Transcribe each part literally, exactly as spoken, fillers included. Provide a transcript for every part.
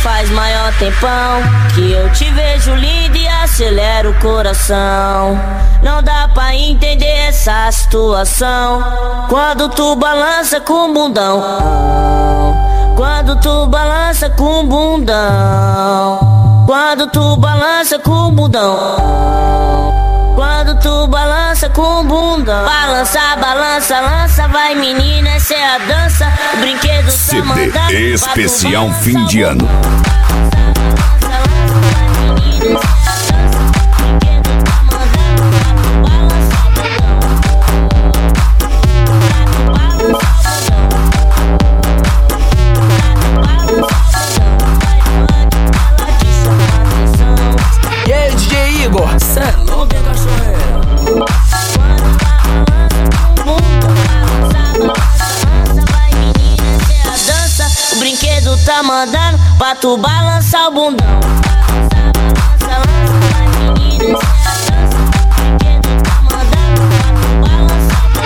faz maior tempão que eu te vejo linda e acelera o coração. Não dá pra entender essa situação quando tu balança com o bundão, quando tu balança com o bundão, quando tu balança com o bundão, quando tu balança com o bundão. Balança, balança, lança, vai menina, essa é a dança. O brinquedo C D especial fim de ano. E aí, D J Igor, cê é louco, hein, cachorreiro? O brinquedo tá mandando pra tu balançar o bundão. Balança, balança, vai menina, essa é a dança. O brinquedo tá mandando pra tu balançar o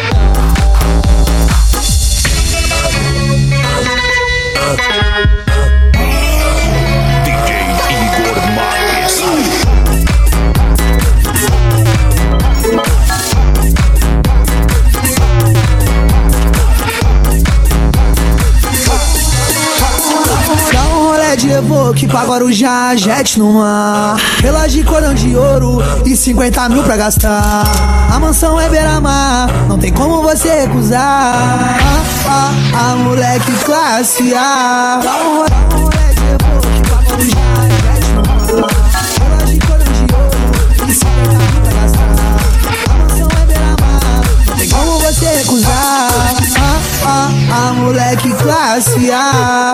D J Igor Marques. De Evoque pra Guarujá, jet no mar, relógio de cordão de ouro e cinquenta mil pra gastar. A mansão é beira-mar, não tem como você recusar. Ah, ah, ah, moleque classe A. Dá um rolê, um rolê de Evoque pra Guarujá, jet no mar, relógio de cordão de ouro e cinquenta mil pra gastar. A mansão é beira-mar, não tem como você recusar. Ah, ah, ah, moleque classe A.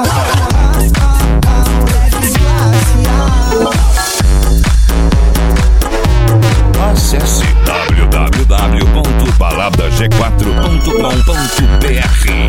Acesse w w w ponto balada g quatro ponto com ponto b r.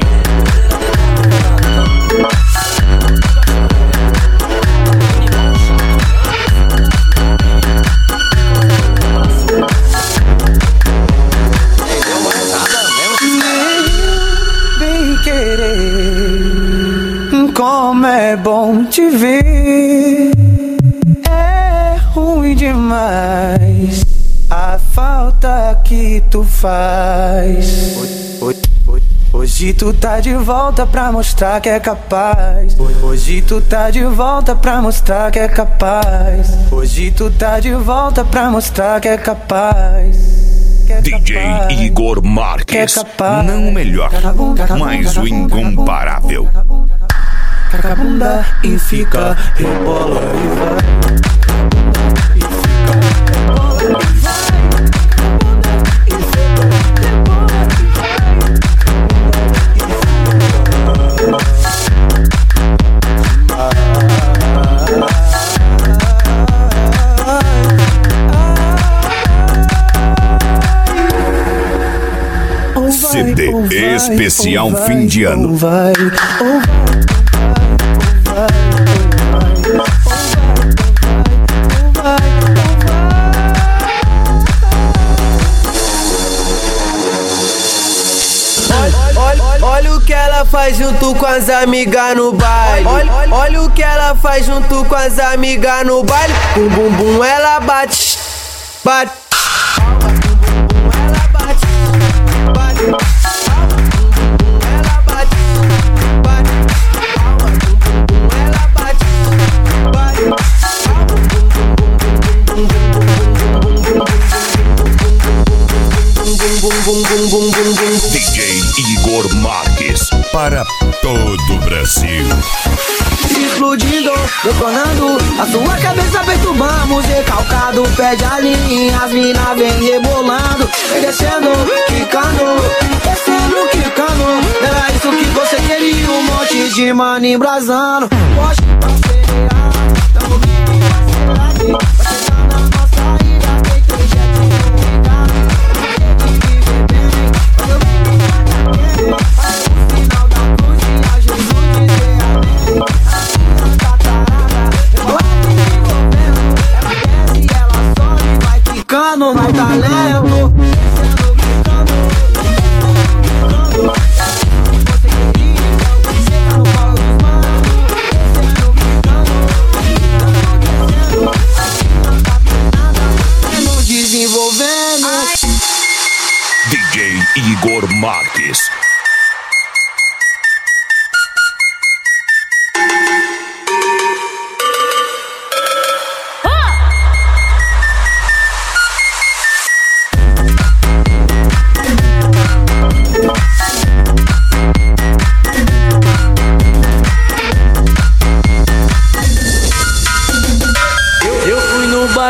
Bem querer, como é bom te ver. É ruim demais a falta que tu faz. Hoje tu tá de volta pra mostrar que é capaz. Hoje tu tá de volta pra mostrar que é capaz. Hoje tu tá de volta pra mostrar que é capaz. D J Igor Marques, não o melhor, mas o incomparável. Caca a bunda e fica, rebola e vai. E fica, rebola e vai. C D especial fim de ano. Olha o que ela faz junto com as amigas no baile. Olha, olha o que ela faz junto com as amigas no baile. Com bumbum ela bate, bate. D J Igor Marques para todo o Brasil. Explodindo, detonando, a sua cabeça perturbamos, recalcado, pede a linha, as mina vem rebolando, vem descendo, quicando, descendo, quicando. Era isso que você queria, um monte de mano embrasando. Pode acelerar, tamo vindo acelerar aqui, vai chegar na nossa ilha, tem que jet ligar, tem que viver bem, vai eu vim me vai o final da cruz e a Jesus dizer amém. Ficando no talento, descendo, gritando, gritando, você queria, chega no colo dos manos, descendo, gritando,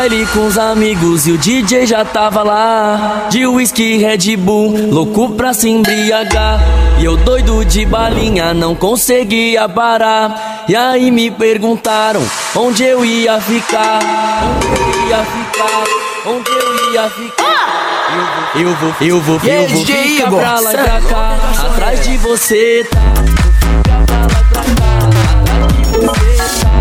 baile com os amigos e o D J já tava lá. De whisky, Red Bull, louco pra se embriagar. E eu doido de balinha, não conseguia parar. E aí me perguntaram onde eu ia ficar. Onde eu ia ficar, onde eu ia ficar. Eu vou, eu vou, eu vou, eu vou ficar pra lá e pra cá. Atrás de você, tá? Fica pra lá e pra cá. Atrás de você, tá?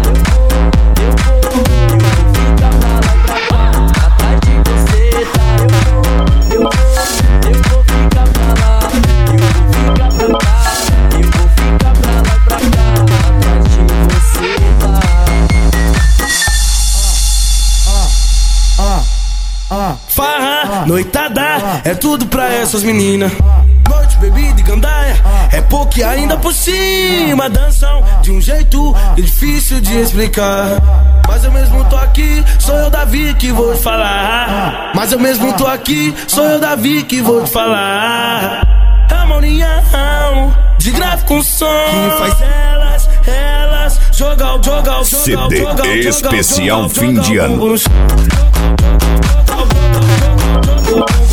Farra, noitada, é tudo pra essas meninas. Noite, bebida e gandaia, é pouco e ainda por cima. Dançam de um jeito difícil de explicar. Mas eu mesmo tô aqui, sou eu, Davi, que vou te falar. Mas eu mesmo tô aqui, sou eu, Davi, que vou te falar. É uma união de grave com som que faz elas, elas jogar, jogar, jogar, C D especial fim de ano. jogar,